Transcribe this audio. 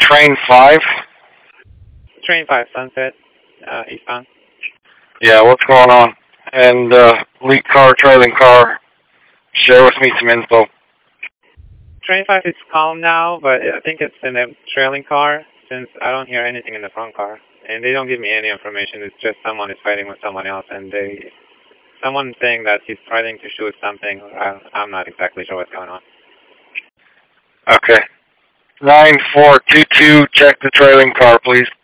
Train 5? Train 5, Sunset, eastbound. Yeah, what's going on? And, lead car, trailing car. Share with me some info. Train 5 is calm now, but I think it's in a trailing car, since I don't hear anything in the front car. And they don't give me any information. It's just someone is fighting with someone else, and someone saying that he's trying to shoot something. I'm not exactly sure what's going on. Okay. 9422, check the trailing car, please.